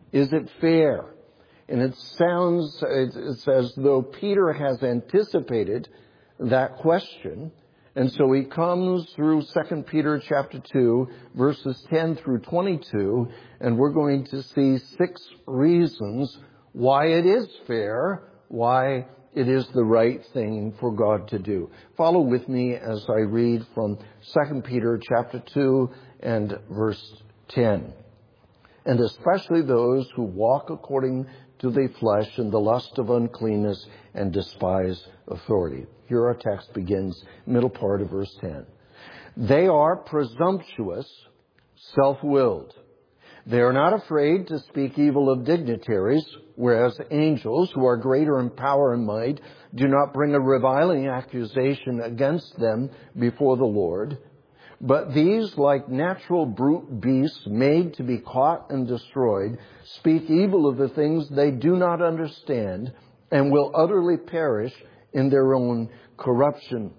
Is it fair? And it's as though Peter has anticipated that question. And so he comes through 2 Peter chapter 2, verses 10 through 22, and we're going to see 6 reasons why it is fair, why it is the right thing for God to do. Follow with me as I read from 2 Peter chapter 2 and verse 10. And especially those who walk according to the flesh in the lust of uncleanness and despise authority. Here our text begins, middle part of verse 10. They are presumptuous, self-willed. They are not afraid to speak evil of dignitaries, whereas angels, who are greater in power and might, do not bring a reviling accusation against them before the Lord. But these, like natural brute beasts made to be caught and destroyed, speak evil of the things they do not understand and will utterly perish in their own corruption,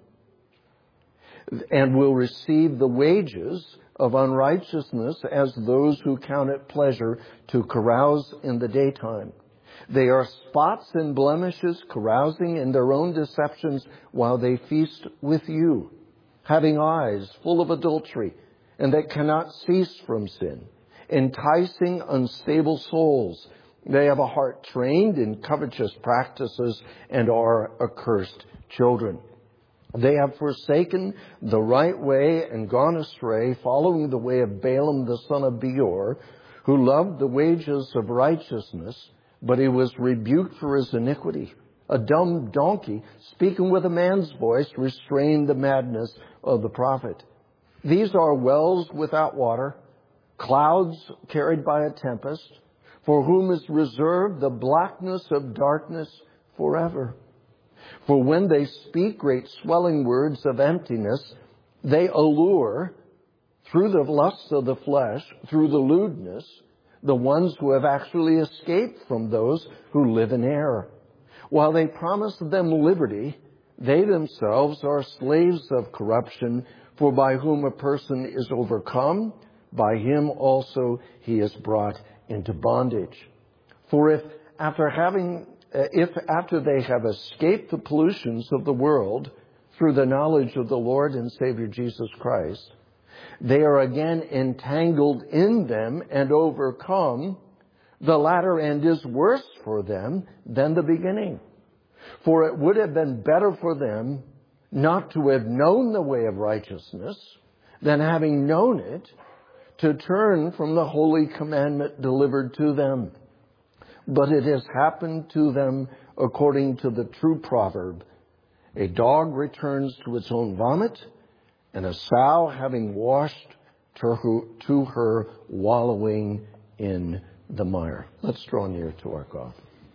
and will receive the wages of unrighteousness as those who count it pleasure to carouse in the daytime. They are spots and blemishes, carousing in their own deceptions while they feast with you, having eyes full of adultery, and that cannot cease from sin, enticing unstable souls. They have a heart trained in covetous practices and are accursed children. They have forsaken the right way and gone astray, following the way of Balaam the son of Beor, who loved the wages of righteousness, but he was rebuked for his iniquity. A dumb donkey, speaking with a man's voice, restrained the madness of the prophet. These are wells without water, clouds carried by a tempest, for whom is reserved the blackness of darkness forever. For when they speak great swelling words of emptiness, they allure, through the lusts of the flesh, through the lewdness, the ones who have actually escaped from those who live in error. While they promise them liberty, they themselves are slaves of corruption, for by whom a person is overcome, by him also he is brought into bondage. For if after they have escaped the pollutions of the world through the knowledge of the Lord and Savior Jesus Christ, they are again entangled in them and overcome, the latter end is worse for them than the beginning. For it would have been better for them not to have known the way of righteousness than, having known it, to turn from the holy commandment delivered to them. But it has happened to them according to the true proverb, a dog returns to its own vomit, and a sow having washed to her wallowing in the mire. Let's draw near to our God.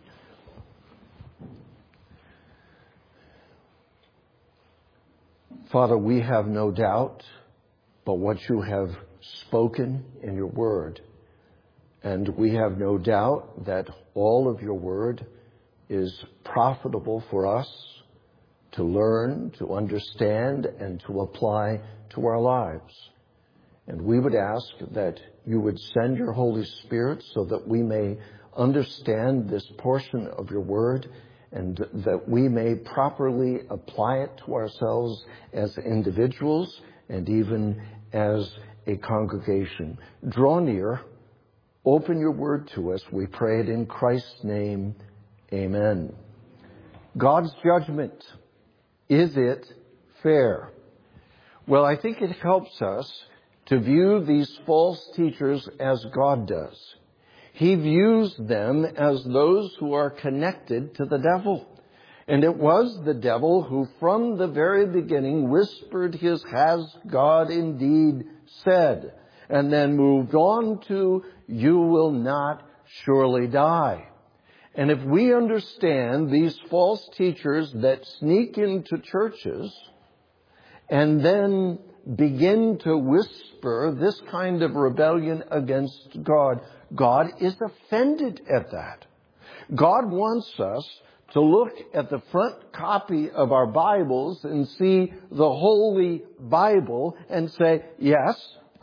Father, we have no doubt but what you have spoken in your word. And we have no doubt that all of your word is profitable for us to learn, to understand, and to apply to our lives. And we would ask that you would send your Holy Spirit so that we may understand this portion of your word and that we may properly apply it to ourselves as individuals and even as a congregation. Draw near, open your word to us. We pray it in Christ's name. Amen. God's judgment. Is it fair? Well, I think it helps us to view these false teachers as God does. He views them as those who are connected to the devil. And it was the devil who from the very beginning whispered his "has God indeed said?" and then moved on to "you will not surely die." And if we understand these false teachers that sneak into churches and then begin to whisper this kind of rebellion against God, God is offended at that. God wants us to look at the front copy of our Bibles and see the Holy Bible and say, yes,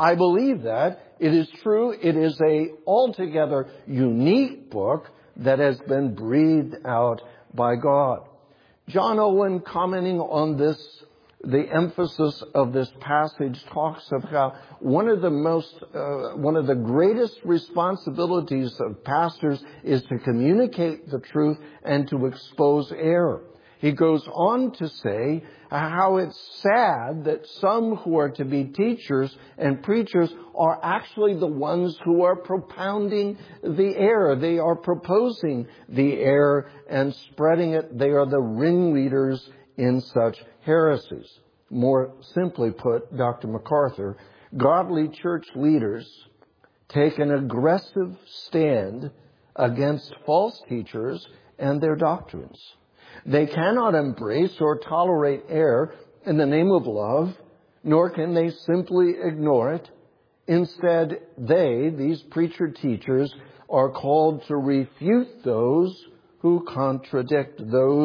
I believe that. It is true. It is a altogether unique book that has been breathed out by God. John Owen, commenting on this, the emphasis of this passage, talks of how one of the greatest responsibilities of pastors is to communicate the truth and to expose error. He goes on to say how it's sad that some who are to be teachers and preachers are actually the ones who are propounding the error. They are proposing the error and spreading it. They are the ringleaders in such heresies. More simply put, Dr. MacArthur, godly church leaders take an aggressive stand against false teachers and their doctrines. They cannot embrace or tolerate error in the name of love, nor can they simply ignore it. Instead, these preacher teachers, are called to refute those who contradict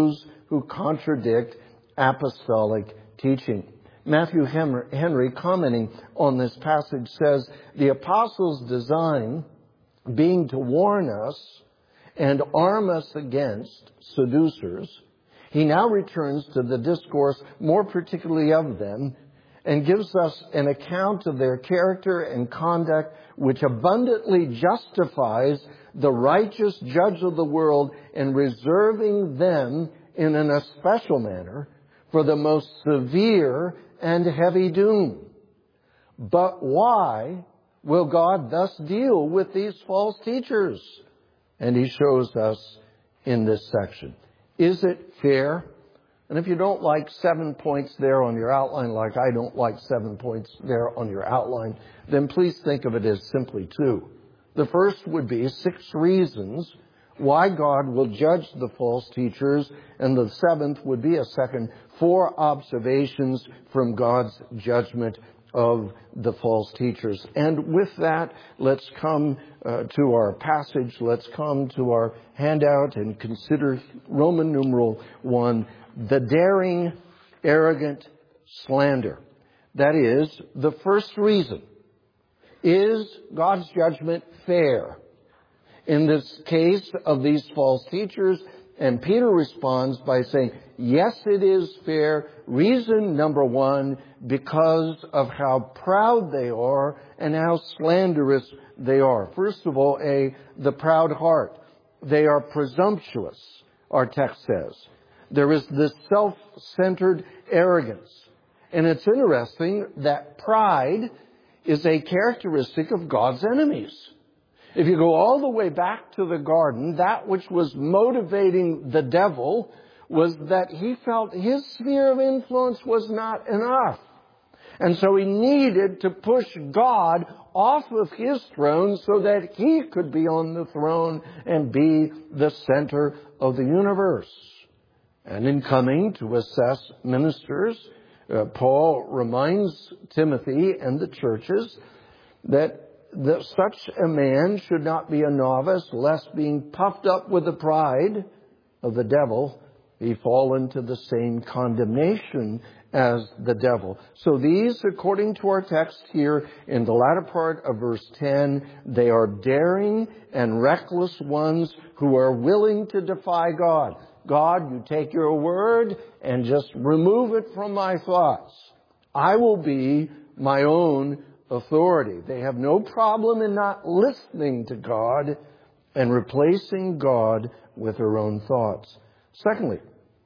apostolic teaching. Matthew Henry, commenting on this passage, says, the apostles' design being to warn us and arm us against seducers, he now returns to the discourse more particularly of them and gives us an account of their character and conduct which abundantly justifies the righteous judge of the world in reserving them in an especial manner for the most severe and heavy doom. But why will God thus deal with these false teachers? And he shows us in this section. Is it fair? And if you don't like 7 points there on your outline, like I don't like 7 points there on your outline, then please think of it as simply 2. The first would be 6 reasons why God will judge the false teachers, and the 7th would be a second 4 observations from God's judgment of the false teachers. And with that, let's come to our passage. Let's come to our handout and consider Roman numeral 1, the daring, arrogant slander. That is, the first reason. Is God's judgment fair? In this case of these false teachers, and Peter responds by saying, yes, it is fair. Reason number 1, because of how proud they are and how slanderous they are. First of all, the proud heart. They are presumptuous, our text says. There is this self-centered arrogance. And it's interesting that pride is a characteristic of God's enemies. If you go all the way back to the garden, that which was motivating the devil was that he felt his sphere of influence was not enough. And so he needed to push God off of his throne so that he could be on the throne and be the center of the universe. And in coming to assess ministers, Paul reminds Timothy and the churches that such a man should not be a novice, lest being puffed up with the pride of the devil, he fall into the same condemnation as the devil. So these, according to our text here in the latter part of verse 10, they are daring and reckless ones who are willing to defy God. God, you take your word and just remove it from my thoughts. I will be my own authority. They have no problem in not listening to God and replacing God with their own thoughts. Secondly,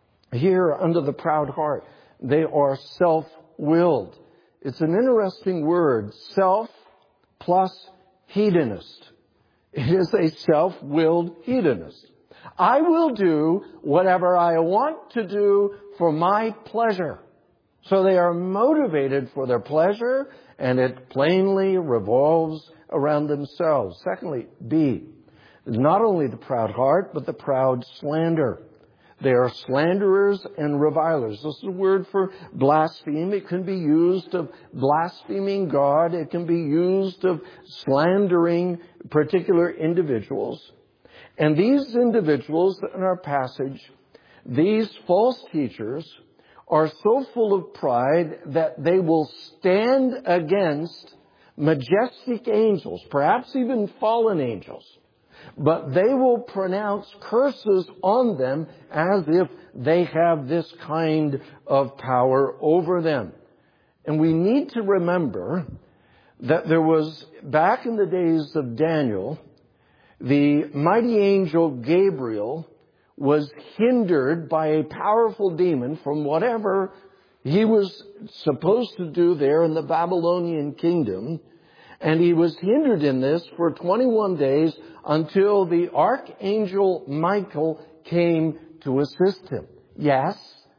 here under the proud heart, they are self-willed. It's an interesting word, self plus hedonist. It is a self-willed hedonist. I will do whatever I want to do for my pleasure. So they are motivated for their pleasure, and it plainly revolves around themselves. Secondly, B, not only the proud heart, but the proud slander. They are slanderers and revilers. This is a word for blaspheme. It can be used of blaspheming God. It can be used of slandering particular individuals. And these individuals in our passage, these false teachers, are so full of pride that they will stand against majestic angels, perhaps even fallen angels, but they will pronounce curses on them as if they have this kind of power over them. And we need to remember that there was, back in the days of Daniel, the mighty angel Gabriel was hindered by a powerful demon from whatever he was supposed to do there in the Babylonian kingdom. And he was hindered in this for 21 days until the archangel Michael came to assist him. Yes,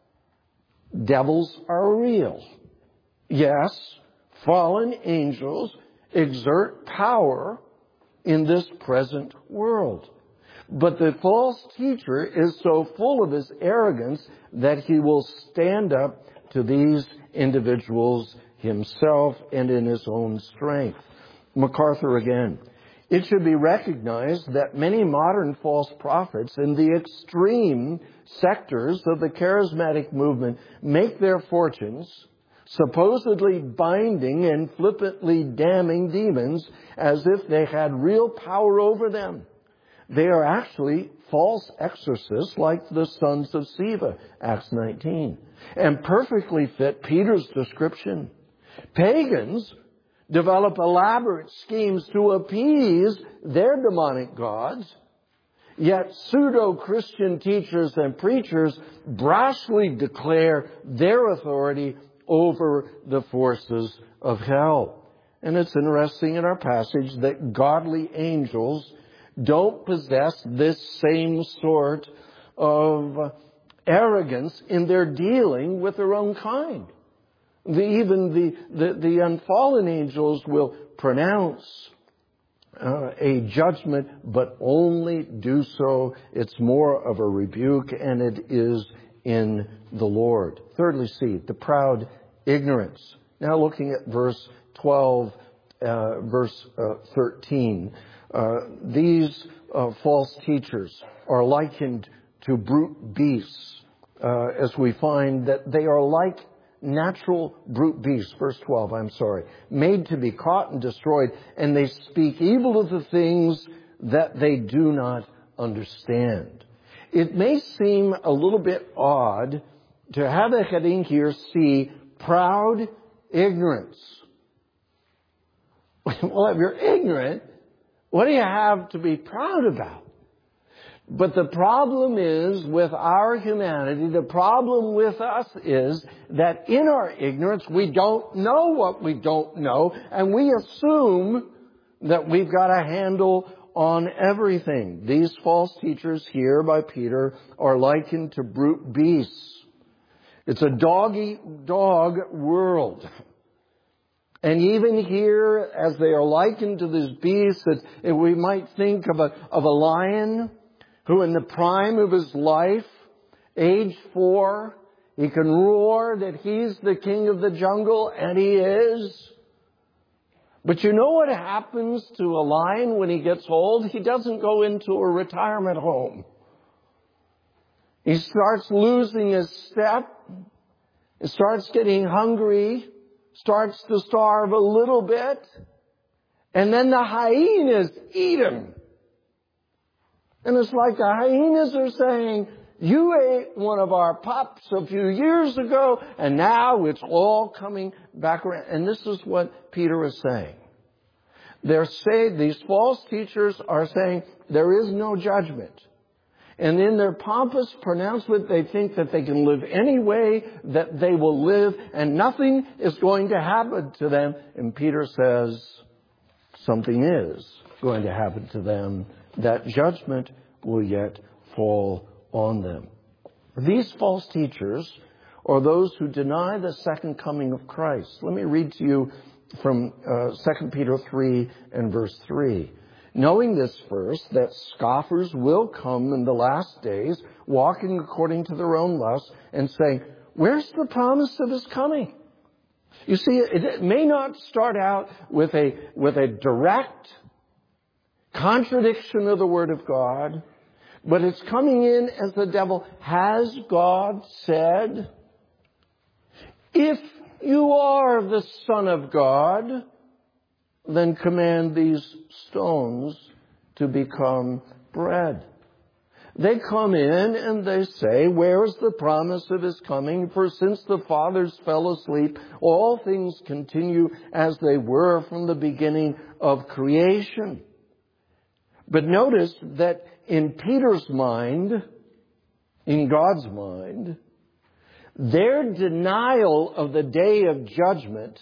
devils are real. Yes, fallen angels exert power in this present world. But the false teacher is so full of his arrogance that he will stand up to these individuals himself and in his own strength. MacArthur again. It should be recognized that many modern false prophets in the extreme sectors of the charismatic movement make their fortunes supposedly binding and flippantly damning demons as if they had real power over them. They are actually false exorcists like the sons of Sceva, Acts 19, and perfectly fit Peter's description. Pagans develop elaborate schemes to appease their demonic gods, yet pseudo-Christian teachers and preachers brashly declare their authority over the forces of hell. And it's interesting in our passage that godly angels don't possess this same sort of arrogance in their dealing with their own kind. Even the unfallen angels will pronounce a judgment, but only do so. It's more of a rebuke, and it is in the Lord. Thirdly, see, the proud ignorance. Now looking at verse 12, verse 13. These false teachers are likened to brute beasts, as we find that they are like natural brute beasts, verse 12, made to be caught and destroyed, and they speak evil of the things that they do not understand. It may seem a little bit odd to have a heading here, see, proud ignorance. Well, if you're ignorant, what do you have to be proud about? But the problem is with our humanity, the problem with us is that in our ignorance, we don't know what we don't know, and we assume that we've got a handle on everything. These false teachers here by Peter are likened to brute beasts. It's a dog-eat-dog world. And even here, as they are likened to these beasts, we might think of a lion who in the prime of his life, age 4, he can roar that he's the king of the jungle, and he is. But you know what happens to a lion when he gets old? He doesn't go into a retirement home. He starts losing his step. He starts getting hungry. Starts to starve a little bit. And then the hyenas eat him. And it's like the hyenas are saying, you ate one of our pups a few years ago, and now it's all coming back around. And this is what Peter is saying. These false teachers are saying there is no judgment. And in their pompous pronouncement, they think that they can live any way that they will live, and nothing is going to happen to them. And Peter says something is going to happen to them. That judgment will yet fall on them. These false teachers are those who deny the second coming of Christ. Let me read to you from 2 Peter 3 and verse 3. Knowing this first, that scoffers will come in the last days, walking according to their own lusts, and saying, where's the promise of his coming? You see, it may not start out with a direct contradiction of the Word of God, but it's coming in as the devil. Has God said, if you are the Son of God, then command these stones to become bread. They come in and they say, where is the promise of his coming? For since the fathers fell asleep, all things continue as they were from the beginning of creation. But notice that in Peter's mind, in God's mind, their denial of the day of judgment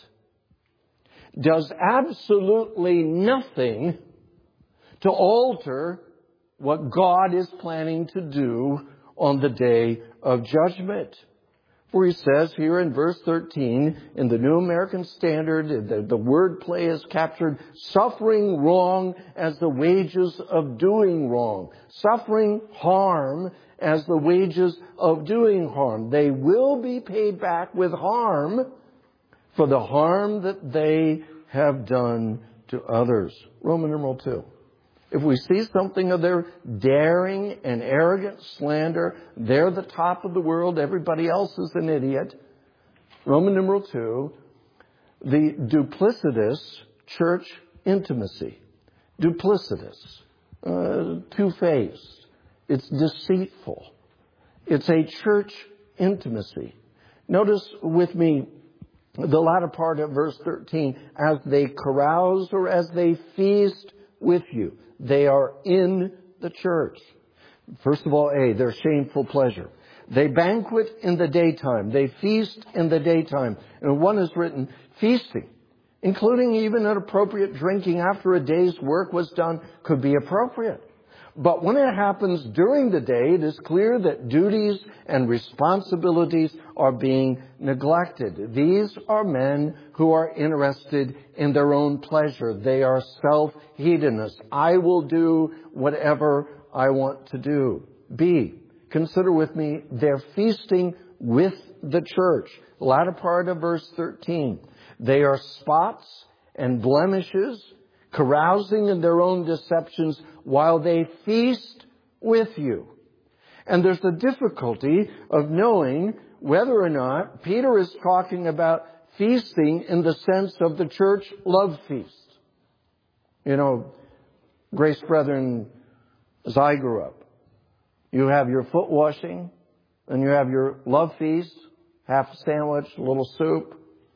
does absolutely nothing to alter what God is planning to do on the day of judgment. For he says here in verse 13, in the New American Standard, the word play is captured, suffering wrong as the wages of doing wrong. Suffering harm as the wages of doing harm. They will be paid back with harm for the harm that they have done to others. Roman numeral 2. If we see something of their daring and arrogant slander, they're the top of the world, everybody else is an idiot. Roman numeral 2, the duplicitous church intimacy. Duplicitous. Two-faced. It's deceitful. It's a church intimacy. Notice with me the latter part of verse 13, as they carouse or as they feast with you. They are in the church. First of all, their shameful pleasure. They banquet in the daytime. They feast in the daytime. And one is written, feasting, including even an appropriate drinking after a day's work was done, could be appropriate. But when it happens during the day, it is clear that duties and responsibilities are being neglected. These are men who are interested in their own pleasure. They are self-hedonists. I will do whatever I want to do. B, consider with me, they're feasting with the church. The latter part of verse 13. They are spots and blemishes, carousing in their own deceptions while they feast with you. And there's the difficulty of knowing whether or not Peter is talking about feasting in the sense of the church love feast. You know, Grace Brethren, as I grew up, you have your foot washing and you have your love feast, half a sandwich, a little soup.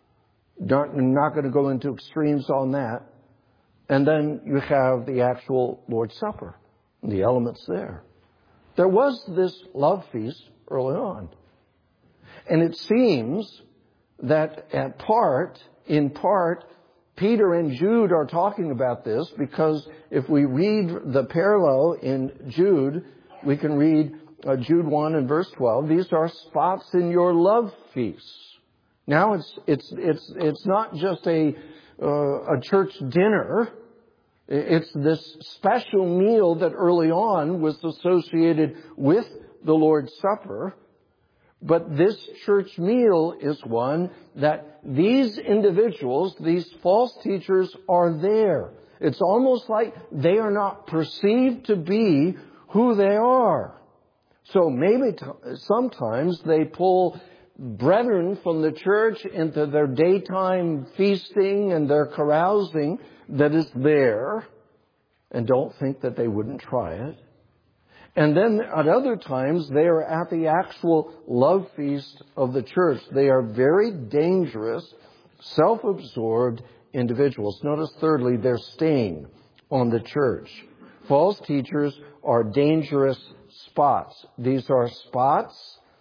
I'm not going to go into extremes on that. And then you have the actual Lord's Supper, and the elements there. There was this love feast early on. And it seems that in part, Peter and Jude are talking about this, because if we read the parallel in Jude, we can read Jude 1 and verse 12. These are spots in your love feasts. Now it's not just a church dinner. It's this special meal that early on was associated with the Lord's Supper. But this church meal is one that these individuals, these false teachers, are there. It's almost like they are not perceived to be who they are. So maybe sometimes they pull brethren from the church into their daytime feasting and their carousing that is there, and don't think that they wouldn't try it. And then at other times, they are at the actual love feast of the church. They are very dangerous, self-absorbed individuals. Notice thirdly, they're staying on the church. False teachers are dangerous spots. These are spots,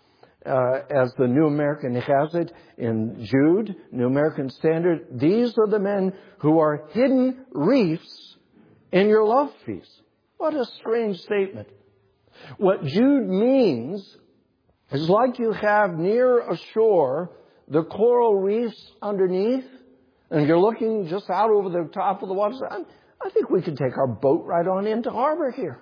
as the New American has it in Jude, New American Standard. These are the men who are hidden reefs in your love feast. What a strange statement. What Jude means is like you have near a shore the coral reefs underneath, and you're looking just out over the top of the water. I think we could take our boat right on into harbor here.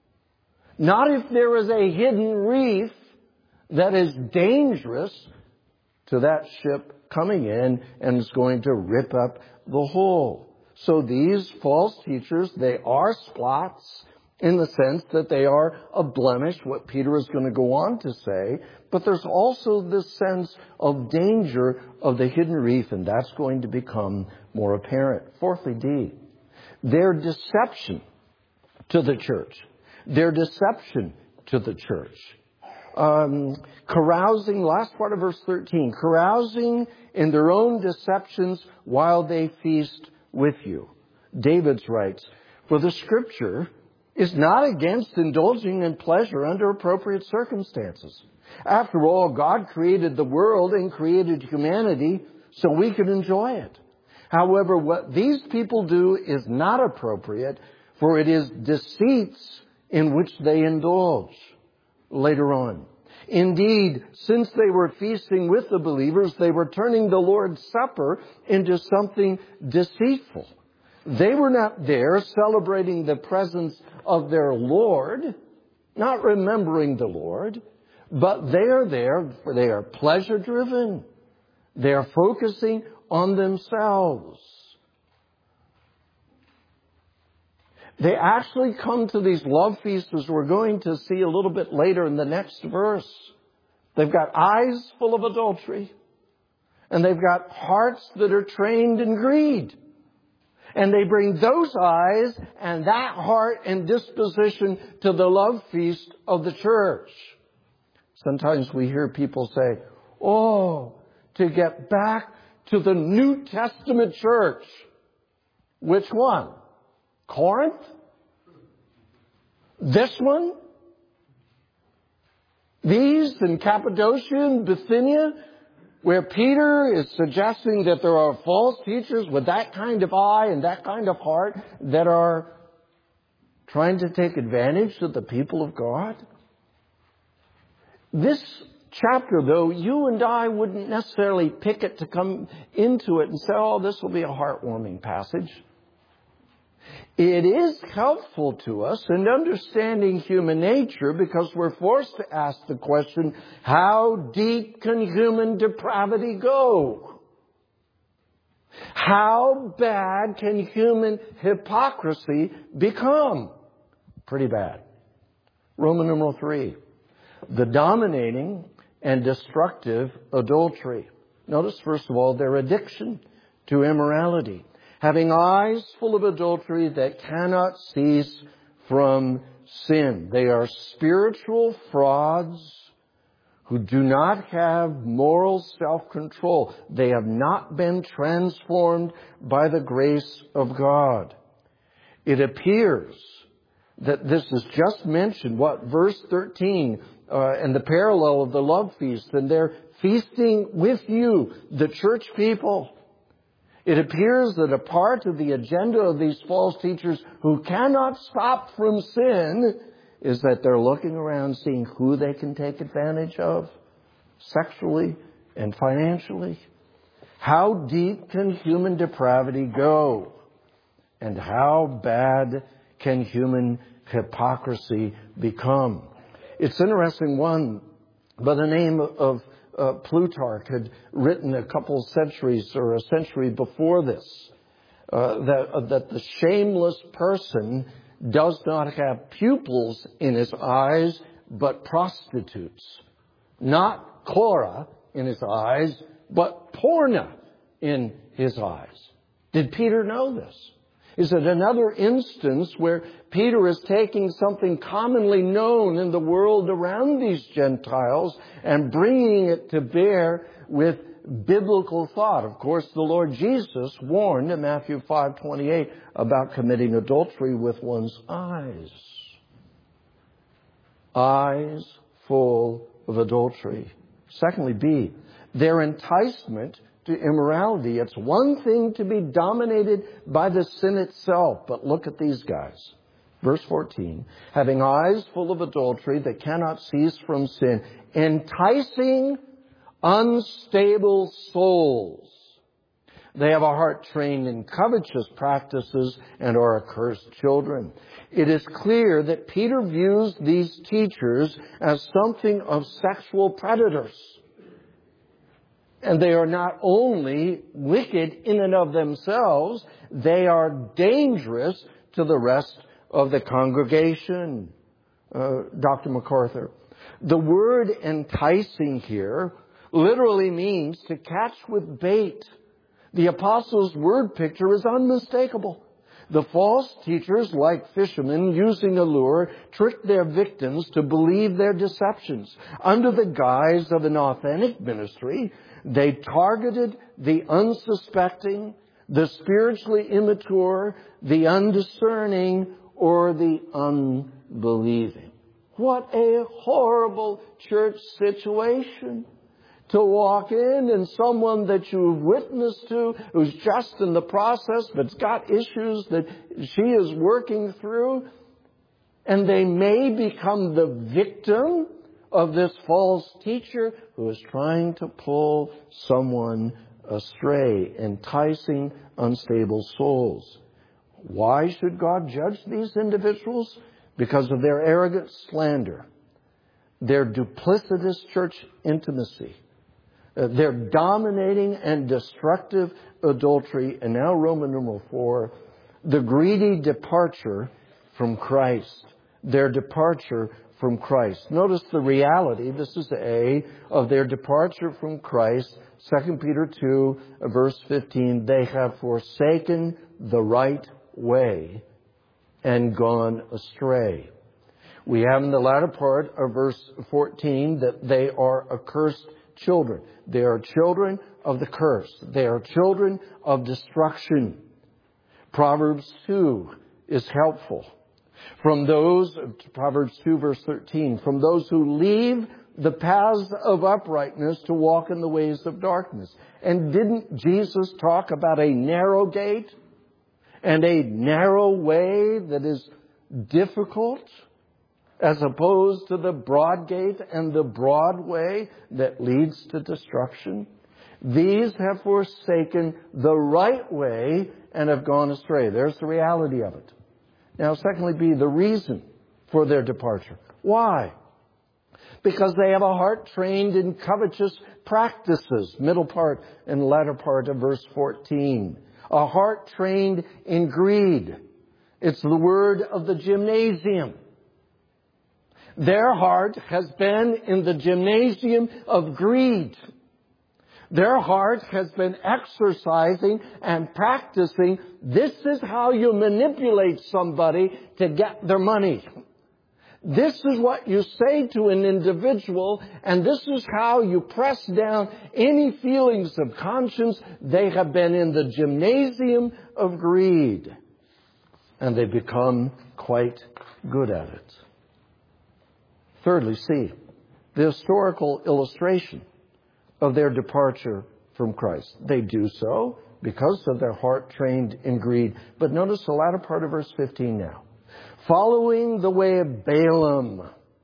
Not if there is a hidden reef that is dangerous to that ship coming in and is going to rip up the hull. So these false teachers, they are spots in the sense that they are a blemish, what Peter is going to go on to say. But there's also this sense of danger of the hidden reef, and that's going to become more apparent. Fourthly, D, their deception to the church. Their deception to the church. Carousing, last part of verse 13, carousing in their own deceptions while they feast with you. David writes, for the Scripture is not against indulging in pleasure under appropriate circumstances. After all, God created the world and created humanity so we could enjoy it. However, what these people do is not appropriate, for it is deceits in which they indulge. Later on, indeed, since they were feasting with the believers, they were turning the Lord's Supper into something deceitful. They were not there celebrating the presence of their Lord, not remembering the Lord, but they are there, for they are pleasure-driven. They are focusing on themselves. They actually come to these love feasts, as we're going to see a little bit later in the next verse. They've got eyes full of adultery, and they've got hearts that are trained in greed. And they bring those eyes and that heart and disposition to the love feast of the church. Sometimes we hear people say, oh, to get back to the New Testament church. Which one? Corinth? This one? These in Cappadocia and Bithynia, where Peter is suggesting that there are false teachers with that kind of eye and that kind of heart that are trying to take advantage of the people of God? This chapter, though, you and I wouldn't necessarily pick it to come into it and say, oh, this will be a heartwarming passage. It is helpful to us in understanding human nature because we're forced to ask the question, how deep can human depravity go? How bad can human hypocrisy become? Pretty bad. Roman numeral 3, the dominating and destructive adultery. Notice, first of all, their addiction to immorality. Having eyes full of adultery that cannot cease from sin. They are spiritual frauds who do not have moral self-control. They have not been transformed by the grace of God. It appears that this is just mentioned, verse 13, and the parallel of the love feast, and they're feasting with you, the church people. It appears that a part of the agenda of these false teachers who cannot stop from sin is that they're looking around seeing who they can take advantage of sexually and financially. How deep can human depravity go? And how bad can human hypocrisy become? It's interesting, one by the name of Plutarch had written a couple centuries or a century before this, that the shameless person does not have pupils in his eyes, but prostitutes. Not Cora in his eyes, but porna in his eyes. Did Peter know this? Is it another instance where Peter is taking something commonly known in the world around these Gentiles and bringing it to bear with biblical thought? Of course, the Lord Jesus warned in Matthew 5:28 about committing adultery with one's eyes. Eyes full of adultery. Secondly, B, their enticement to immorality. It's one thing to be dominated by the sin itself, but look at these guys. Verse 14, having eyes full of adultery that cannot cease from sin, enticing unstable souls. They have a heart trained in covetous practices and are accursed children. It is clear that Peter views these teachers as something of sexual predators. And they are not only wicked in and of themselves, they are dangerous to the rest of the congregation. Dr. MacArthur. The word enticing here literally means to catch with bait. The apostles' word picture is unmistakable. The false teachers, like fishermen using a lure, tricked their victims to believe their deceptions. Under the guise of an authentic ministry, they targeted the unsuspecting, the spiritually immature, the undiscerning, or the unbelieving. What a horrible church situation. To walk in and someone that you've witnessed to who's just in the process but's got issues that she is working through, and they may become the victim of this false teacher who is trying to pull someone astray, enticing unstable souls. Why should God judge these individuals? Because of their arrogant slander, their duplicitous church intimacy, their dominating and destructive adultery, and now Roman numeral 4, the greedy departure from Christ. Their departure from Christ. Notice the reality, this is A, of their departure from Christ. 2 Peter 2, verse 15, they have forsaken the right way and gone astray. We have in the latter part of verse 14 that they are accursed children. They are children of the curse. They are children of destruction. Proverbs 2 is helpful. Proverbs 2 verse 13, from those who leave the paths of uprightness to walk in the ways of darkness. And didn't Jesus talk about a narrow gate and a narrow way that is difficult, as opposed to the broad gate and the broad way that leads to destruction? These have forsaken the right way and have gone astray. There's the reality of it. Now, secondly, B, the reason for their departure. Why? Because they have a heart trained in covetous practices. Middle part and latter part of verse 14. A heart trained in greed. It's the word of the gymnasium. Their heart has been in the gymnasium of greed. Their heart has been exercising and practicing. This is how you manipulate somebody to get their money. This is what you say to an individual, and this is how you press down any feelings of conscience. They have been in the gymnasium of greed, and they become quite good at it. Thirdly, C, the historical illustration of their departure from Christ. They do so because of their heart trained in greed. But notice the latter part of verse 15 now. Following the way of Balaam,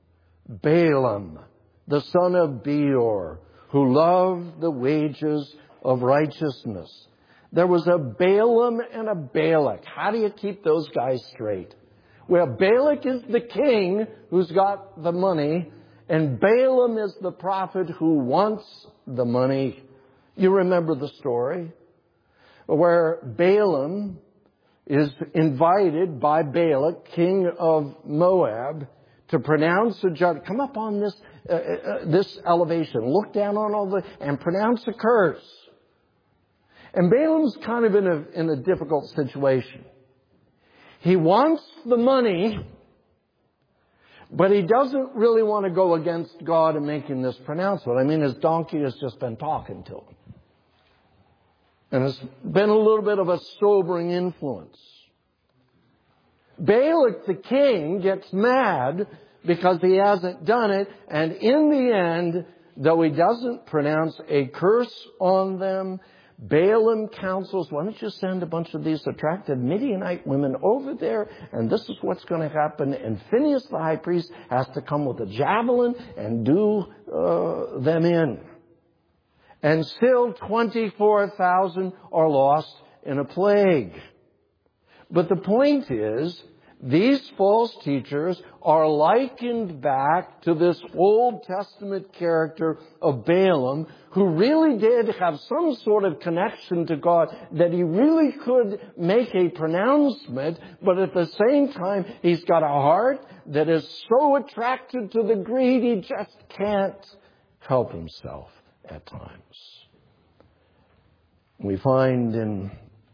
the son of Beor, who loved the wages of righteousness. There was a Balaam and a Balak. How do you keep those guys straight? Well, Balak is the king who's got the money, and Balaam is the prophet who wants the money. You remember the story where Balaam is invited by Balak, king of Moab, to pronounce a judgment. Come up on this elevation, look down on and pronounce a curse. And Balaam's kind of in a difficult situation. He wants the money, but he doesn't really want to go against God in making this pronouncement. I mean, his donkey has just been talking to him. And it's been a little bit of a sobering influence. Balak the king gets mad because he hasn't done it. And in the end, though he doesn't pronounce a curse on them, Balaam counsels, why don't you send a bunch of these attractive Midianite women over there, and this is what's going to happen. And Phinehas the high priest has to come with a javelin and do them in. And still 24,000 are lost in a plague. But the point is, these false teachers are likened back to this Old Testament character of Balaam, who really did have some sort of connection to God, that he really could make a pronouncement, but at the same time, he's got a heart that is so attracted to the greed, he just can't help himself at times. We find in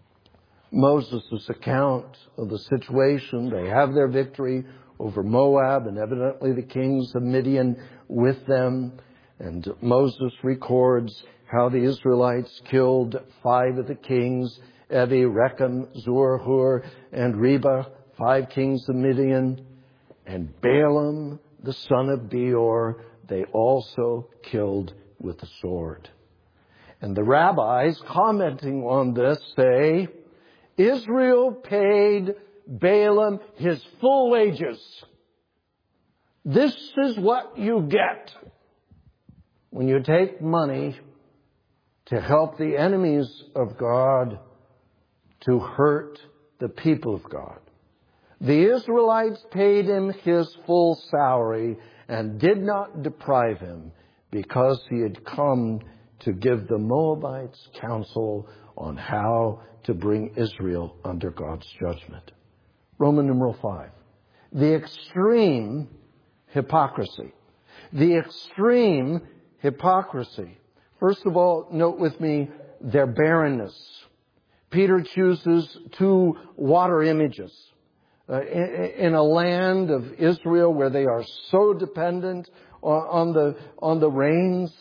Moses' account of the situation, they have their victory over Moab and evidently the kings of Midian with them. And Moses records how the Israelites killed 5 of the kings, Evi, Rechem, Zur, Hur, and Reba, 5 kings of Midian. And Balaam, the son of Beor, they also killed with the sword. And the rabbis commenting on this say, Israel paid Balaam his full wages. This is what you get when you take money to help the enemies of God to hurt the people of God. The Israelites paid him his full salary and did not deprive him because he had come to give the Moabites counsel on how to bring Israel under God's judgment. Roman numeral 5. The extreme hypocrisy. The extreme hypocrisy. First of all, note with me their barrenness. Peter chooses 2 water images. In a land of Israel where they are so dependent on the rains,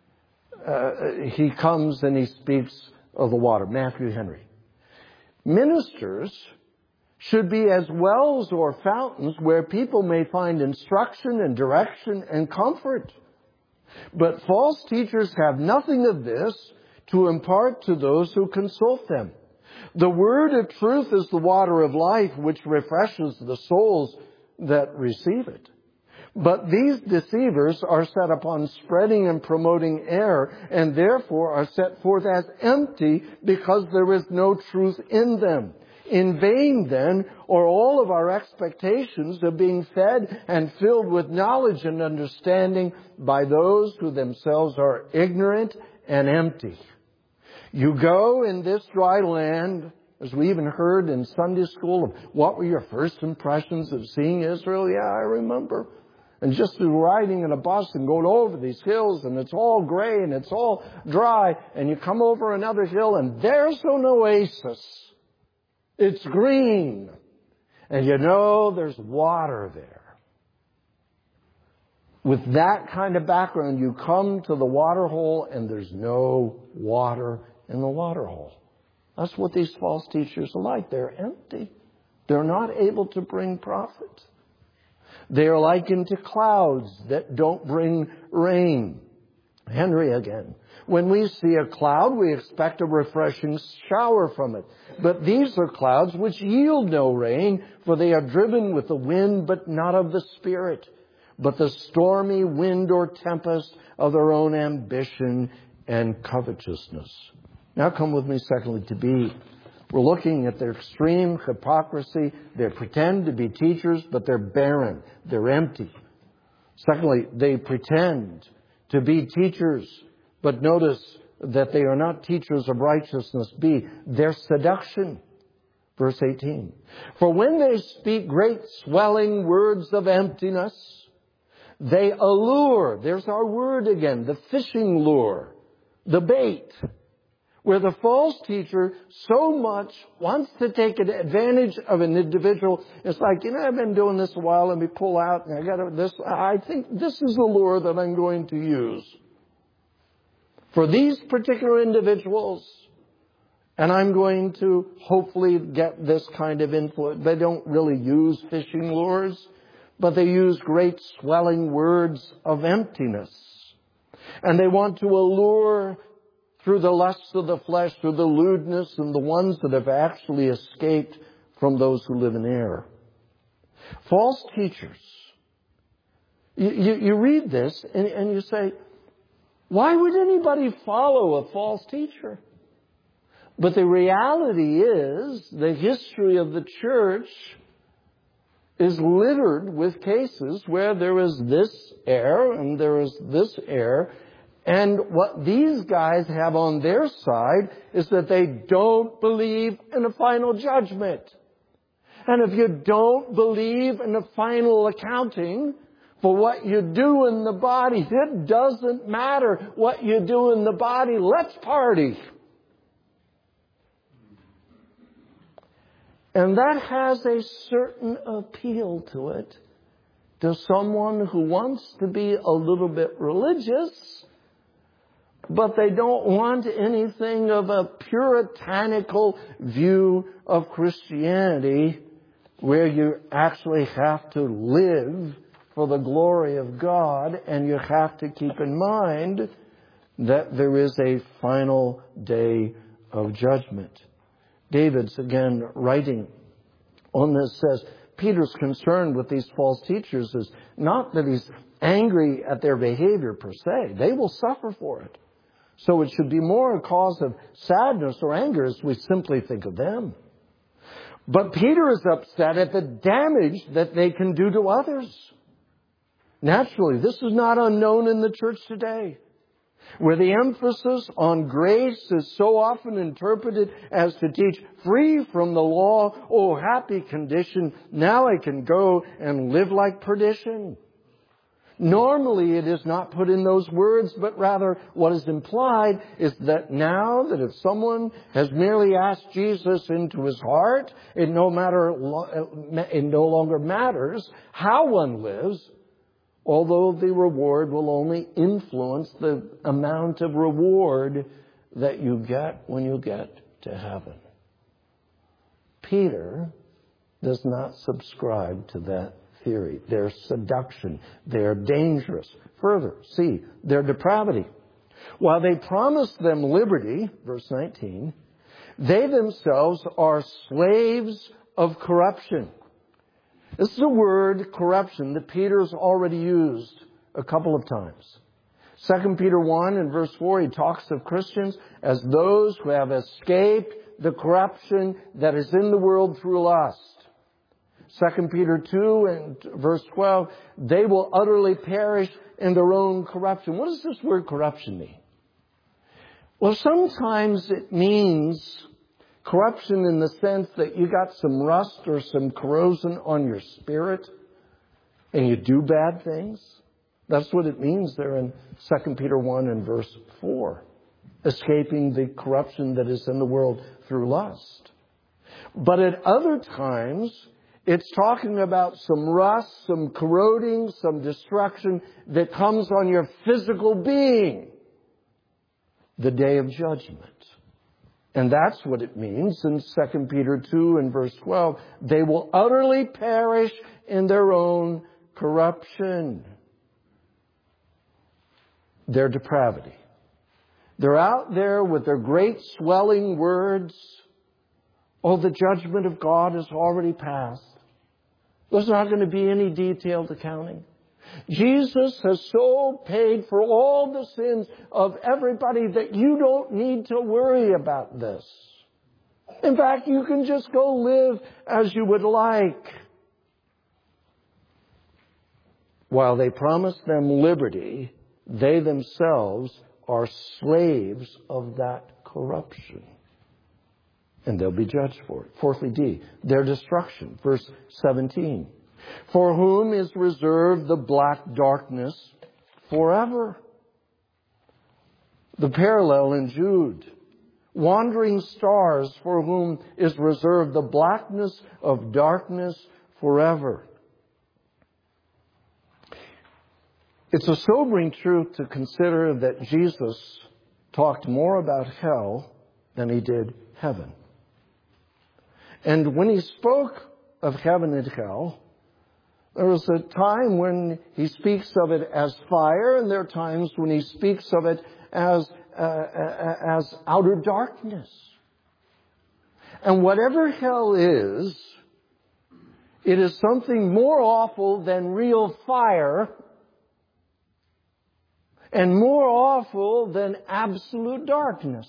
he comes and he speaks of the water. Matthew Henry. Ministers should be as wells or fountains where people may find instruction and direction and comfort. But false teachers have nothing of this to impart to those who consult them. The word of truth is the water of life which refreshes the souls that receive it. But these deceivers are set upon spreading and promoting error, and therefore are set forth as empty because there is no truth in them. In vain, then, are all of our expectations of being fed and filled with knowledge and understanding by those who themselves are ignorant and empty. You go in this dry land, as we even heard in Sunday school, of what were your first impressions of seeing Israel? Yeah, I remember. And just riding in a bus and going over these hills, and it's all gray and it's all dry, and you come over another hill and there's an oasis. It's green. And you know there's water there. With that kind of background, you come to the water hole and there's no water in the water hole. That's what these false teachers are like. They're empty. They're not able to bring profit. They are likened to clouds that don't bring rain. Henry again. When we see a cloud, we expect a refreshing shower from it. But these are clouds which yield no rain, for they are driven with the wind, but not of the Spirit, but the stormy wind or tempest of their own ambition and covetousness. Now come with me, secondly, to B. We're looking at their extreme hypocrisy. They pretend to be teachers, but they're barren. They're empty. Secondly, they pretend to be teachers, but notice that they are not teachers of righteousness. B, their seduction. Verse 18. For when they speak great swelling words of emptiness, they allure. There's our word again, the fishing lure, the bait. Where the false teacher so much wants to take advantage of an individual. It's like, I've been doing this a while, let me pull out, and I think this is the lure that I'm going to use for these particular individuals. And I'm going to hopefully get this kind of influence. They don't really use fishing lures, but they use great swelling words of emptiness. And they want to allure through the lusts of the flesh, through the lewdness, and the ones that have actually escaped from those who live in error. False teachers. You read this and you say, why would anybody follow a false teacher? But the reality is, the history of the church is littered with cases where there is this error and there is this error. And what these guys have on their side is that they don't believe in a final judgment. And if you don't believe in a final accounting for what you do in the body, it doesn't matter what you do in the body. Let's party. And that has a certain appeal to it, to someone who wants to be a little bit religious, but they don't want anything of a puritanical view of Christianity where you actually have to live for the glory of God, and you have to keep in mind that there is a final day of judgment. David's again writing on this says, Peter's concern with these false teachers is not that he's angry at their behavior per se. They will suffer for it. So it should be more a cause of sadness or anger as we simply think of them. But Peter is upset at the damage that they can do to others. Naturally, this is not unknown in the church today, where the emphasis on grace is so often interpreted as to teach free from the law, oh, happy condition, now I can go and live like perdition. Normally it is not put in those words, but rather what is implied is that now that if someone has merely asked Jesus into his heart, it no longer matters how one lives, although the reward will only influence the amount of reward that you get when you get to heaven. Peter does not subscribe to that theory. Their seduction. They're dangerous. Further, see, their depravity. While they promise them liberty, verse 19, they themselves are slaves of corruption. This is a word, corruption, that Peter's already used a couple of times. 2 Peter 1 and verse 4, he talks of Christians as those who have escaped the corruption that is in the world through lust. 2 Peter 2 and verse 12, they will utterly perish in their own corruption. What does this word corruption mean? Well, sometimes it means corruption in the sense that you got some rust or some corrosion on your spirit and you do bad things. That's what it means there in 2 Peter 1 and verse 4. Escaping the corruption that is in the world through lust. But at other times, it's talking about some rust, some corroding, some destruction that comes on your physical being. The day of judgment. And that's what it means in 2 Peter 2 and verse 12. They will utterly perish in their own corruption. Their depravity. They're out there with their great swelling words. Oh, the judgment of God has already passed. There's not going to be any detailed accounting. Jesus has so paid for all the sins of everybody that you don't need to worry about this. In fact, you can just go live as you would like. While they promise them liberty, they themselves are slaves of that corruption. And they'll be judged for it. Fourthly, D, their destruction. Verse 17. For whom is reserved the black darkness forever. The parallel in Jude. Wandering stars, for whom is reserved the blackness of darkness forever. It's a sobering truth to consider that Jesus talked more about hell than he did heaven. And when he spoke of heaven and hell, there was a time when he speaks of it as fire, and there are times when he speaks of it as outer darkness. And whatever hell is, it is something more awful than real fire, and more awful than absolute darkness.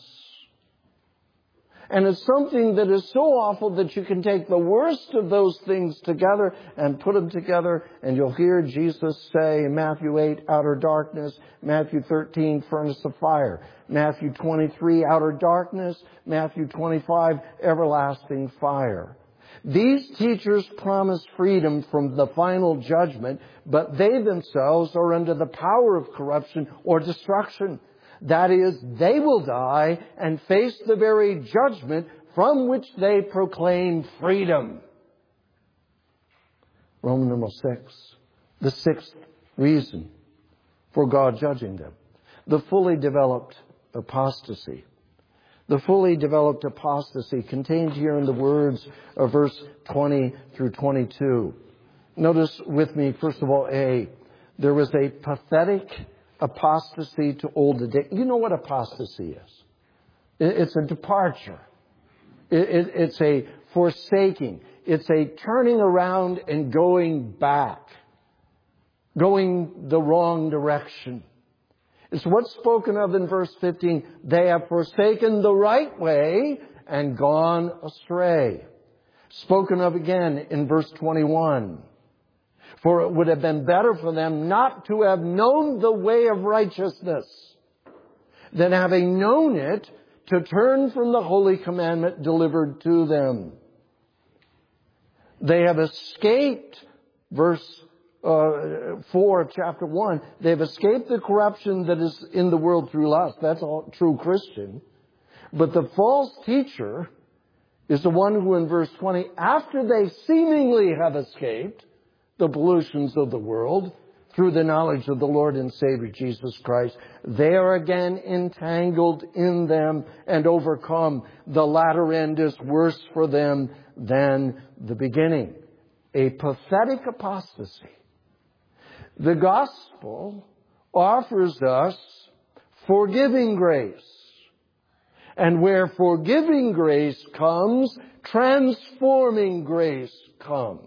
And it's something that is so awful that you can take the worst of those things together and put them together, and you'll hear Jesus say in Matthew 8, outer darkness, Matthew 13, furnace of fire, Matthew 23, outer darkness, Matthew 25, everlasting fire. These teachers promise freedom from the final judgment, but they themselves are under the power of corruption or destruction. That is, they will die and face the very judgment from which they proclaim freedom. Roman numeral 6. The sixth reason for God judging them. The fully developed apostasy. The fully developed apostasy contained here in the words of verse 20 through 22. Notice with me, first of all, there was a pathetic apostasy to old addiction. You know what apostasy is? It's a departure. It's a forsaking. It's a turning around and going back. Going the wrong direction. It's what's spoken of in verse 15. They have forsaken the right way and gone astray. Spoken of again in verse 21. For it would have been better for them not to have known the way of righteousness than having known it to turn from the holy commandment delivered to them. They have escaped, verse 4 of chapter 1, they've escaped the corruption that is in the world through lust. That's all true Christian. But the false teacher is the one who in verse 20, after they seemingly have escaped the pollutions of the world through the knowledge of the Lord and Savior Jesus Christ, they are again entangled in them and overcome. The latter end is worse for them than the beginning. A pathetic apostasy. The gospel offers us forgiving grace. And where forgiving grace comes, transforming grace comes.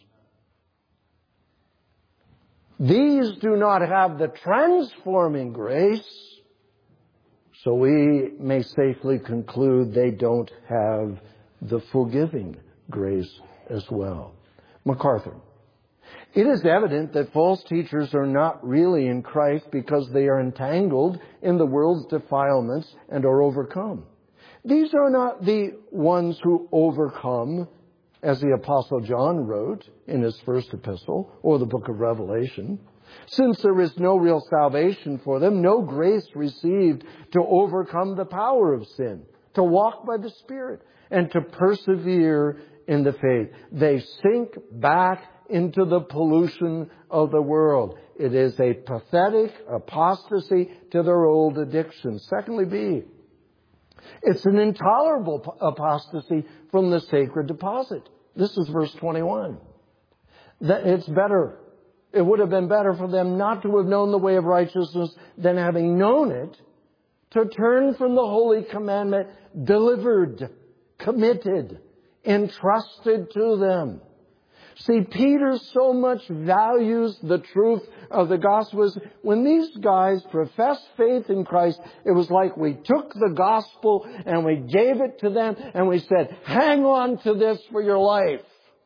These do not have the transforming grace, so we may safely conclude they don't have the forgiving grace as well. MacArthur. It is evident that false teachers are not really in Christ because they are entangled in the world's defilements and are overcome. These are not the ones who overcome, as the Apostle John wrote in his first epistle or the book of Revelation. Since there is no real salvation for them, no grace received to overcome the power of sin, to walk by the Spirit, and to persevere in the faith. They sink back into the pollution of the world. It is a pathetic apostasy to their old addictions. Secondly, B, it's an intolerable apostasy from the sacred deposit. This is verse 21. That it would have been better for them not to have known the way of righteousness than having known it, to turn from the holy commandment delivered, committed, entrusted to them. See, Peter so much values the truth of the gospel. When these guys professed faith in Christ, it was like we took the gospel and we gave it to them and we said, hang on to this for your life.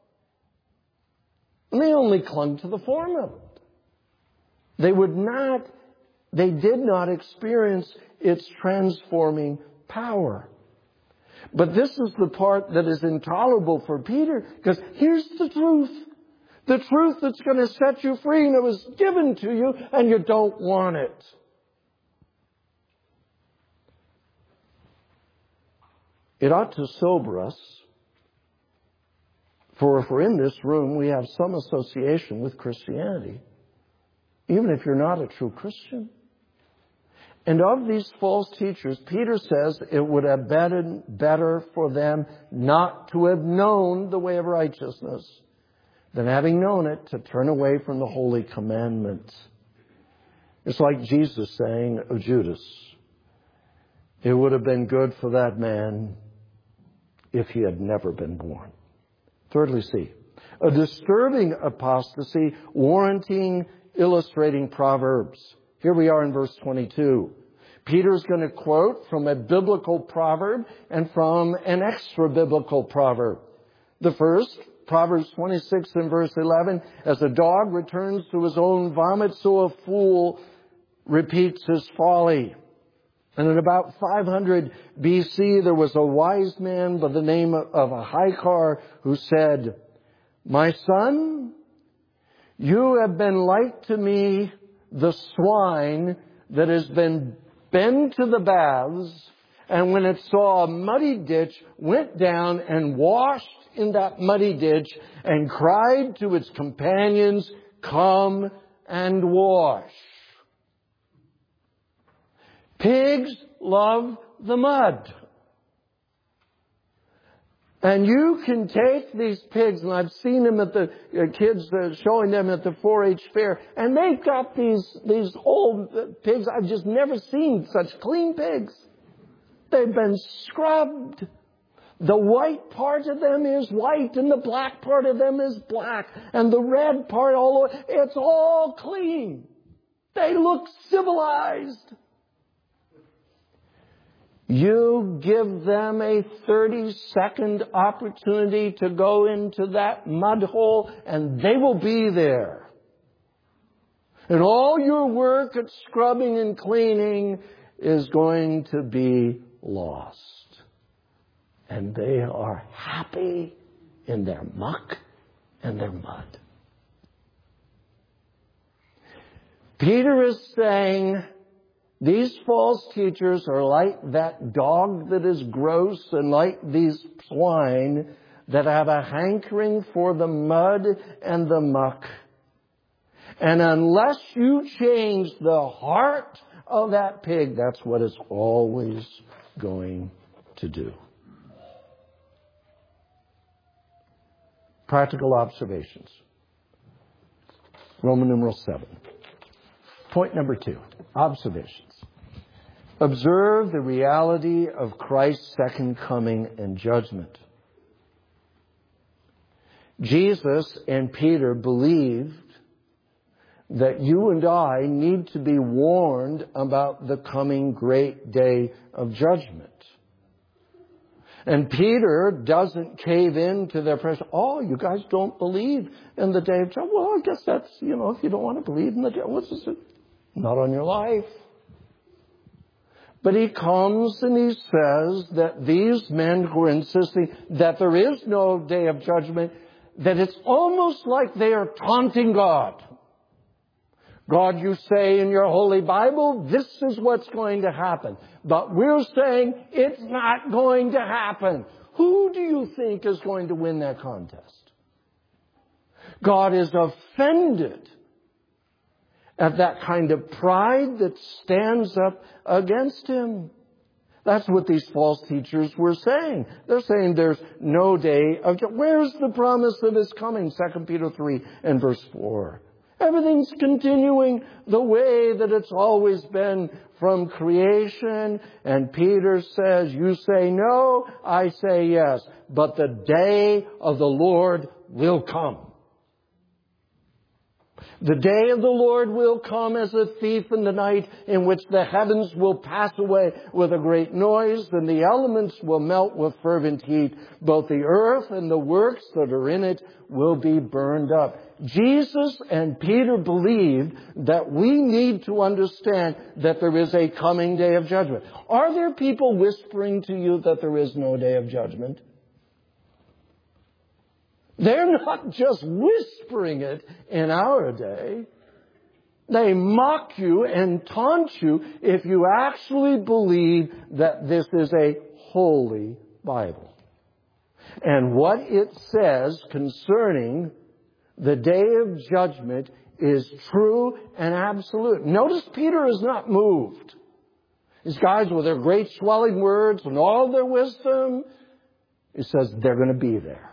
And they only clung to the form of it. They did not experience its transforming power. But this is the part that is intolerable for Peter, because here's the truth. The truth that's going to set you free, and it was given to you, and you don't want it. It ought to sober us, for if we're in this room, we have some association with Christianity, even if you're not a true Christian. And of these false teachers, Peter says it would have been better for them not to have known the way of righteousness than having known it to turn away from the holy commandments. It's like Jesus saying of Judas, it would have been good for that man if he had never been born. Thirdly, C, a disturbing apostasy warranting illustrating Proverbs. Here we are in verse 22. Peter's going to quote from a biblical proverb and from an extra-biblical proverb. The first, Proverbs 26 and verse 11, as a dog returns to his own vomit, so a fool repeats his folly. And in about 500 BC, there was a wise man by the name of Ahikar who said, "My son, you have been like to me the swine that has been to the baths and when it saw a muddy ditch, went down and washed in that muddy ditch and cried to its companions, "Come and wash." Pigs love the mud. And you can take these pigs, and I've seen them at the kids showing them at the 4-H fair, and they've got these old pigs. I've just never seen such clean pigs. They've been scrubbed. The white part of them is white, and the black part of them is black, and the red part, it's all clean. They look civilized. You give them a 30-second opportunity to go into that mud hole, and they will be there. And all your work at scrubbing and cleaning is going to be lost. And they are happy in their muck and their mud. Peter is saying, these false teachers are like that dog that is gross and like these swine that have a hankering for the mud and the muck. And unless you change the heart of that pig, that's what it's always going to do. Practical observations. Roman numeral 7. Point number 2. Observations. Observe the reality of Christ's second coming and judgment. Jesus and Peter believed that you and I need to be warned about the coming great day of judgment. And Peter doesn't cave in to their pressure. Oh, you guys don't believe in the day of judgment. Well, I guess that's, if you don't want to believe in the day, what's this? Not on your life. But he comes and he says that these men who are insisting that there is no day of judgment, that it's almost like they are taunting God. God, you say in your Holy Bible, this is what's going to happen. But we're saying it's not going to happen. Who do you think is going to win that contest? God is offended at that kind of pride that stands up against him. That's what these false teachers were saying. They're saying there's no day of judgment. Where's the promise of his coming? 2 Peter 3 and verse 4. Everything's continuing the way that it's always been from creation. And Peter says, you say no, I say yes. But the day of the Lord will come. The day of the Lord will come as a thief in the night, in which the heavens will pass away with a great noise, and the elements will melt with fervent heat. Both the earth and the works that are in it will be burned up. Jesus and Peter believed that we need to understand that there is a coming day of judgment. Are there people whispering to you that there is no day of judgment? They're not just whispering it in our day. They mock you and taunt you if you actually believe that this is a holy Bible. And what it says concerning the day of judgment is true and absolute. Notice Peter is not moved. These guys with their great swelling words and all their wisdom, he says they're going to be there.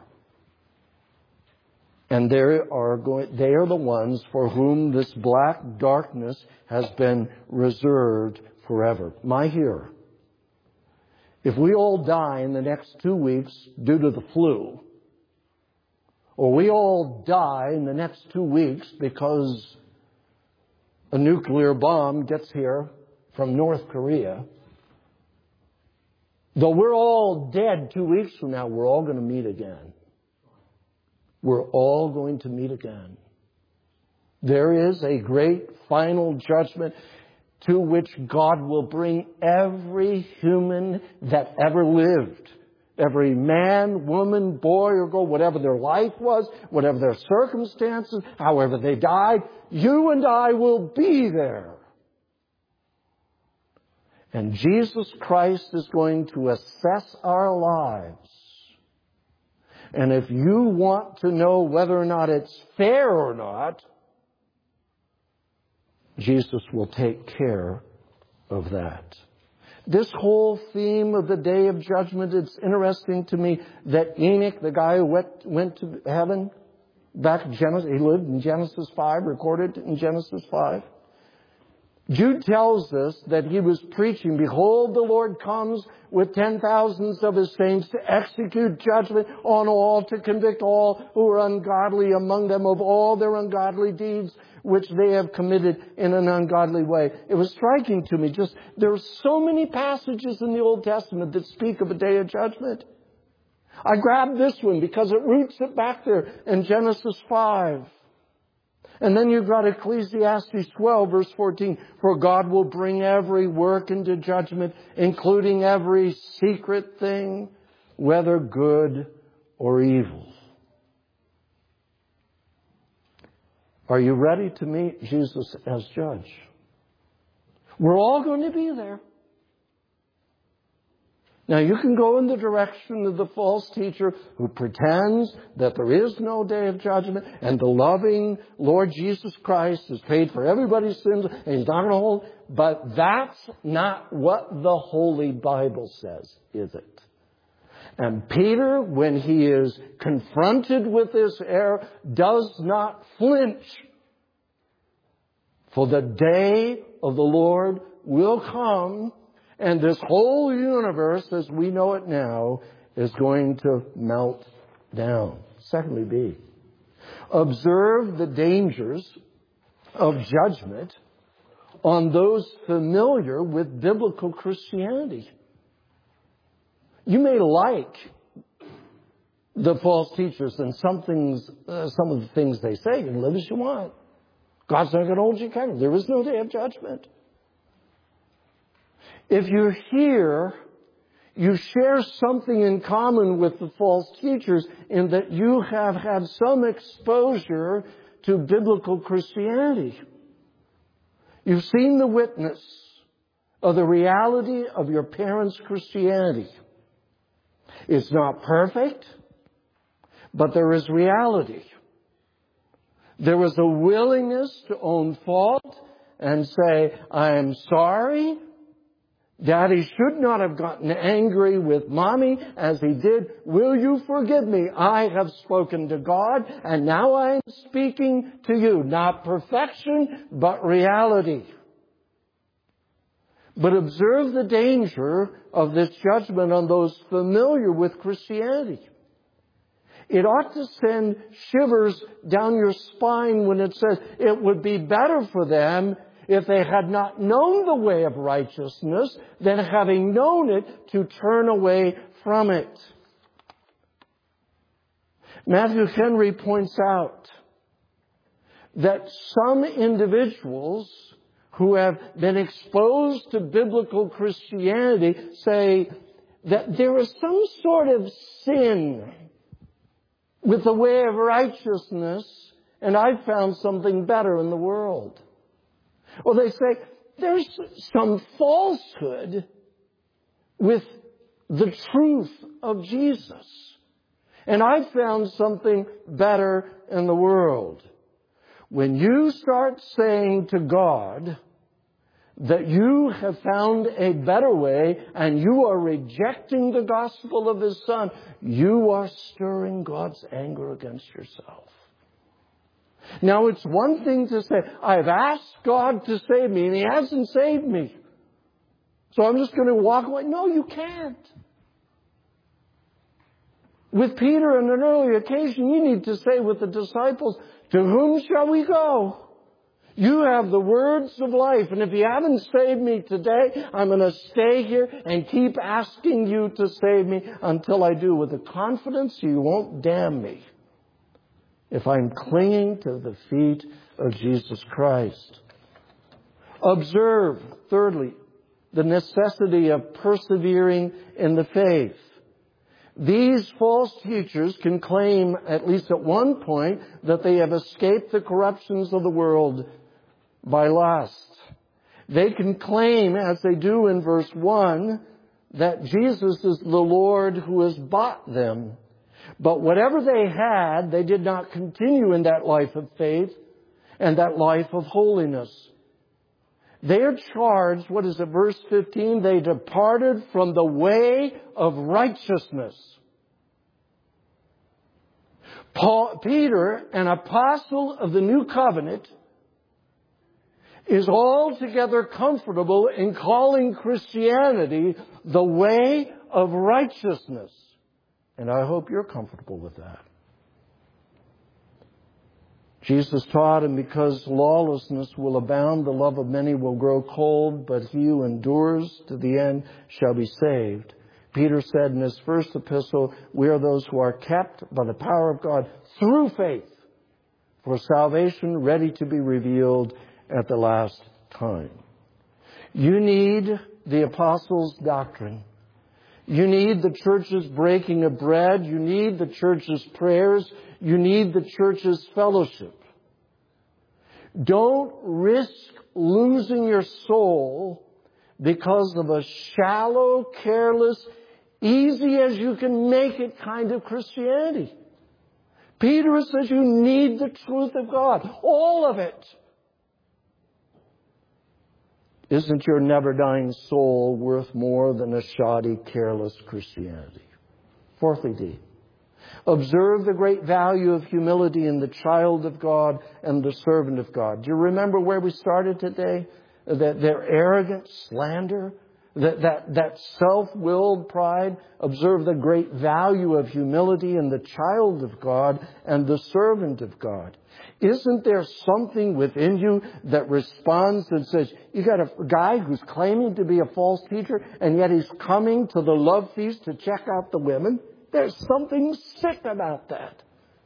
And they are the ones for whom this black darkness has been reserved forever. My hearer, if we all die in the next 2 weeks due to the flu, or we all die in the next 2 weeks because a nuclear bomb gets here from North Korea, though we're all dead 2 weeks from now, we're all going to meet again. We're all going to meet again. There is a great final judgment to which God will bring every human that ever lived. Every man, woman, boy or girl, whatever their life was, whatever their circumstances, however they died, you and I will be there. And Jesus Christ is going to assess our lives. And if you want to know whether or not it's fair or not, Jesus will take care of that. This whole theme of the day of judgment, it's interesting to me that Enoch, the guy who went to heaven, back in Genesis, he lived in Genesis 5, recorded in Genesis 5. Jude tells us that he was preaching, "Behold, the Lord comes with 10,000s of His saints to execute judgment on all, to convict all who are ungodly among them of all their ungodly deeds, which they have committed in an ungodly way." It was striking to me. There are so many passages in the Old Testament that speak of a day of judgment. I grabbed this one because it roots it back there in Genesis 5. And then you've got Ecclesiastes 12, verse 14. "For God will bring every work into judgment, including every secret thing, whether good or evil." Are you ready to meet Jesus as judge? We're all going to be there. Now, you can go in the direction of the false teacher who pretends that there is no day of judgment and the loving Lord Jesus Christ has paid for everybody's sins and He's not going to hold. But that's not what the Holy Bible says, is it? And Peter, when he is confronted with this error, does not flinch. For the day of the Lord will come, and this whole universe, as we know it now, is going to melt down. Secondly, B. Observe the dangers of judgment on those familiar with biblical Christianity. You may like the false teachers and some of the things they say. You can live as you want. God's not going to hold you accountable. There is no day of judgment. If you're here, you share something in common with the false teachers in that you have had some exposure to biblical Christianity. You've seen the witness of the reality of your parents' Christianity. It's not perfect, but there is reality. There was a willingness to own fault and say, "I am sorry. Daddy should not have gotten angry with Mommy as he did. Will you forgive me? I have spoken to God and now I am speaking to you." Not perfection, but reality. But observe the danger of this judgment on those familiar with Christianity. It ought to send shivers down your spine when it says it would be better for them if they had not known the way of righteousness than having known it to turn away from it. Matthew Henry points out that some individuals who have been exposed to biblical Christianity say that there is some sort of sin with the way of righteousness, and I've found something better in the world. Or they say there's some falsehood with the truth of Jesus, and I've found something better in the world. When you start saying to God that you have found a better way and you are rejecting the gospel of His Son, you are stirring God's anger against yourself. Now, it's one thing to say, "I've asked God to save me and He hasn't saved me, so I'm just going to walk away." No, you can't. With Peter on an earlier occasion, you need to say with the disciples, "To whom shall we go? You have the words of life, and if you haven't saved me today, I'm going to stay here and keep asking you to save me until I do, with the confidence you won't damn me if I'm clinging to the feet of Jesus Christ." Observe, thirdly, the necessity of persevering in the faith. These false teachers can claim, at least at one point, that they have escaped the corruptions of the world by lust. They can claim, as they do in verse 1, that Jesus is the Lord who has bought them. But whatever they had, they did not continue in that life of faith and that life of holiness. They are charged, what is it, verse 15? They departed from the way of righteousness. Peter, an apostle of the new covenant, is altogether comfortable in calling Christianity the way of righteousness. And I hope you're comfortable with that. Jesus taught, and because lawlessness will abound, the love of many will grow cold, but he who endures to the end shall be saved. Peter said in his first epistle, we are those who are kept by the power of God through faith for salvation ready to be revealed at the last time. You need the apostles' doctrine. You need the church's breaking of bread. You need the church's prayers. You need the church's fellowship. Don't risk losing your soul because of a shallow, careless, easy as you can make it kind of Christianity. Peter says you need the truth of God. All of it. Isn't your never-dying soul worth more than a shoddy, careless Christianity? Fourthly, D. Observe the great value of humility in the child of God and the servant of God. Do you remember where we started today? That their arrogant slander, that self-willed pride. Observe the great value of humility in the child of God and the servant of God. Isn't there something within you that responds and says, you got a guy who's claiming to be a false teacher and yet he's coming to the love feast to check out the women? There's something sick about that.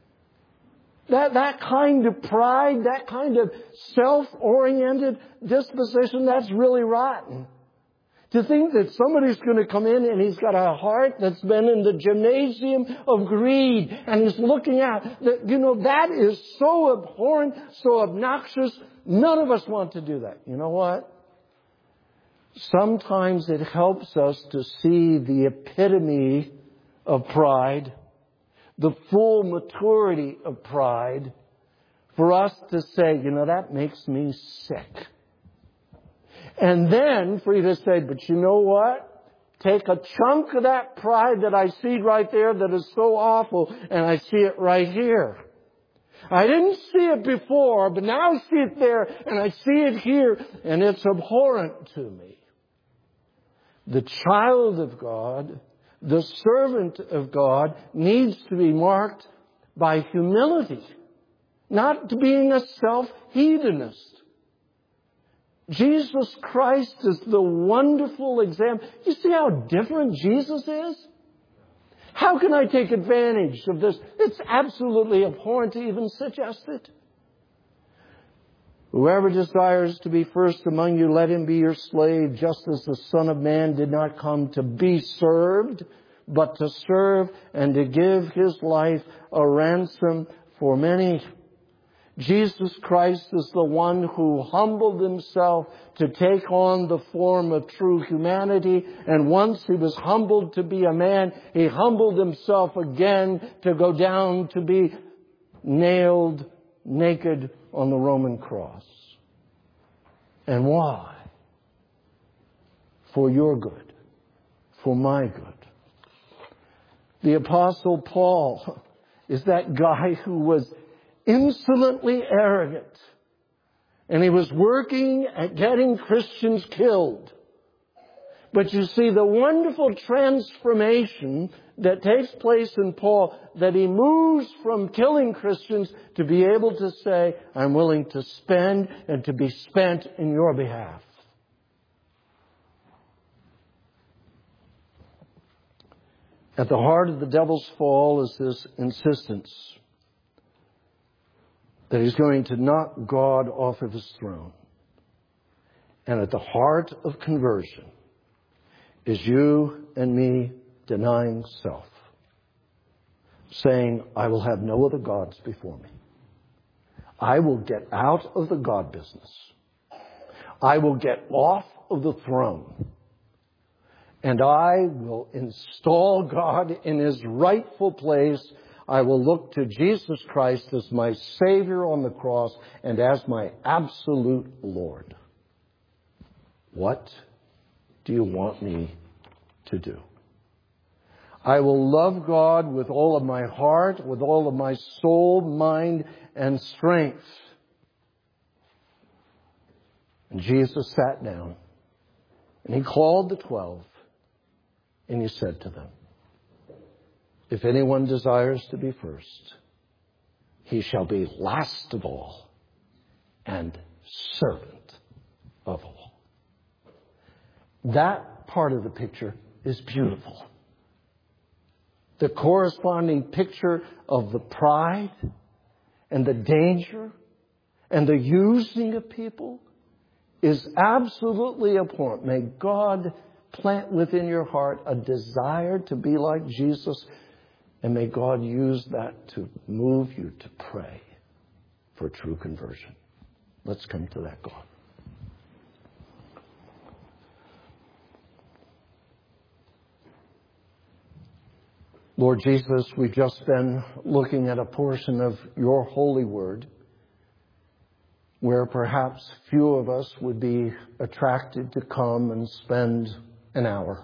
That kind of pride, that kind of self-oriented disposition, that's really rotten. To think that somebody's going to come in and he's got a heart that's been in the gymnasium of greed and he's looking out. That is so abhorrent, so obnoxious. None of us want to do that. You know what? Sometimes it helps us to see the epitome of pride, the full maturity of pride, for us to say, that makes me sick. And then for you to say, but you know what? Take a chunk of that pride that I see right there that is so awful, and I see it right here. I didn't see it before, but now I see it there, and I see it here, and it's abhorrent to me. The child of God, the servant of God, needs to be marked by humility, not being a self-hedonist. Jesus Christ is the wonderful example. You see how different Jesus is? How can I take advantage of this? It's absolutely abhorrent to even suggest it. Whoever desires to be first among you, let him be your slave, just as the Son of Man did not come to be served, but to serve and to give his life a ransom for many. Jesus Christ is the one who humbled himself to take on the form of true humanity. And once he was humbled to be a man, he humbled himself again to go down to be nailed naked on the Roman cross. And why? For your good. For my good. The Apostle Paul is that guy who was insolently arrogant. And he was working at getting Christians killed. But you see the wonderful transformation that takes place in Paul, that he moves from killing Christians to be able to say, I'm willing to spend and to be spent in your behalf. At the heart of the devil's fall is this insistence that he's going to knock God off of his throne. And at the heart of conversion is you and me denying self. Saying, I will have no other gods before me. I will get out of the God business. I will get off of the throne and I will install God in His rightful place. I will look to Jesus Christ as my Savior on the cross and as my absolute Lord. What do you want me to do? I will love God with all of my heart, with all of my soul, mind, and strength. And Jesus sat down and He called the 12 and He said to them, if anyone desires to be first, he shall be last of all and servant of all. That part of the picture is beautiful. The corresponding picture of the pride and the danger and the using of people is absolutely abhorrent. May God plant within your heart a desire to be like Jesus, and may God use that to move you to pray for true conversion. Let's come to that God. Lord Jesus, we've just been looking at a portion of your holy word where perhaps few of us would be attracted to come and spend an hour.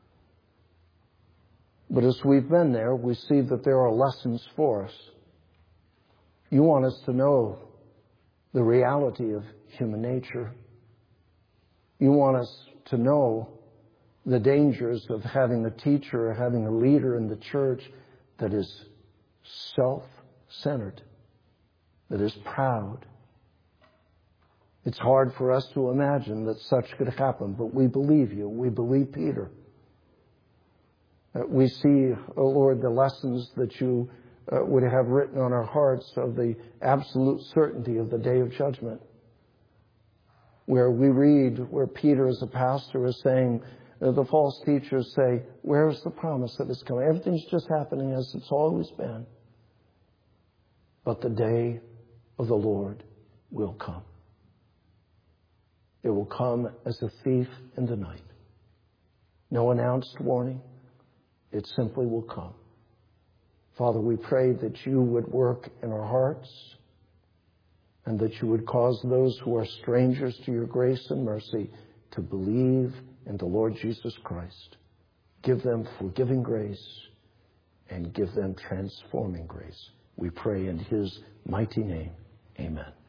But as we've been there, we see that there are lessons for us. You want us to know the reality of human nature. You want us to know the dangers of having a teacher or having a leader in the church that is self-centered, that is proud. It's hard for us to imagine that such could happen, but we believe you. We believe Peter. We see, oh Lord, the lessons that you would have written on our hearts of the absolute certainty of the day of judgment, where we read where Peter as a pastor is saying, the false teachers say, where is the promise that is coming? Everything's just happening as it's always been. But the day of the Lord will come. It will come as a thief in the night. No announced warning. It simply will come. Father, we pray that you would work in our hearts and that you would cause those who are strangers to your grace and mercy to believe in the Lord Jesus Christ. Give them forgiving grace and give them transforming grace. We pray in His mighty name. Amen.